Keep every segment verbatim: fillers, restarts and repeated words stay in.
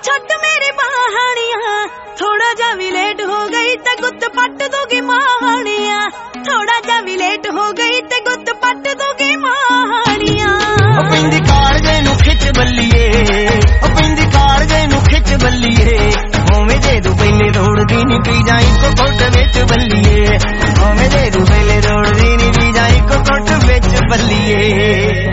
छट मेरी बहानियां, थोड़ा जा भी लेट हो गई ते गुत्त पट दोगी मानिया, थोड़ा जा भी लेट हो गई ते गुत्त पट दोगी मानिया। ओ पिंदी कालजे नू खिच बल्लिए, ओ पिंदी कालजे नू खिच बल्लिए, होवे जे तू पहले दौड़दी नी पी जाई को कोट विच बल्लिए, होवे जे तू पहले दौड़दी नी पी जाई को कोट विच बल्लिए।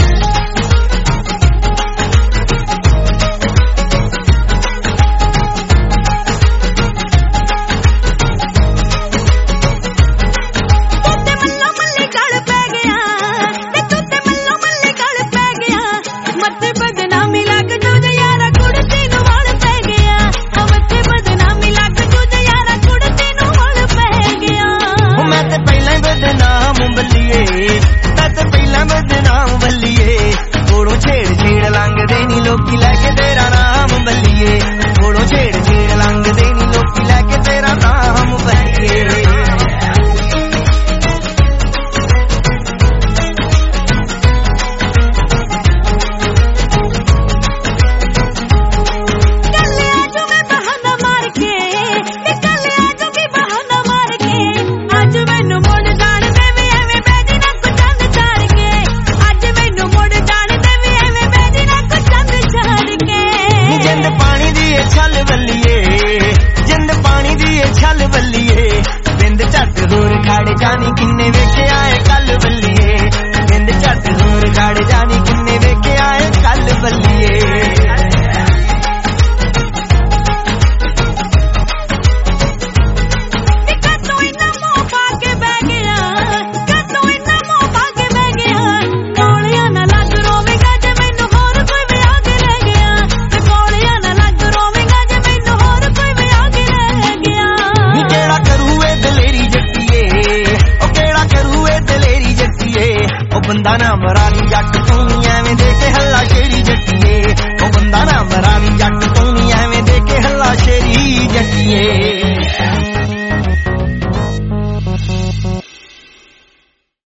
लोकी लैके तेरा नाम बल्लिए, थोड़ो छेड़ छेड़ लंघ देनी लोकी लैके तेरा नाम बल्लिए। कल आजू मैं बहाना मार के, कल आजू भी बहाना मार के, आज मैनू मुड़ जान दे वी एवें बैठी ना को चंद चाड़ के, आज मैनू मुड़ जान दे वी एवें बैठी ना को चंद चाड़ के। जिंद पानी दी छल बल्लिए, जिंद पानी दी छल बल्लिए, बिंद झट दूर खड़ जानी किन्ने वेखे आए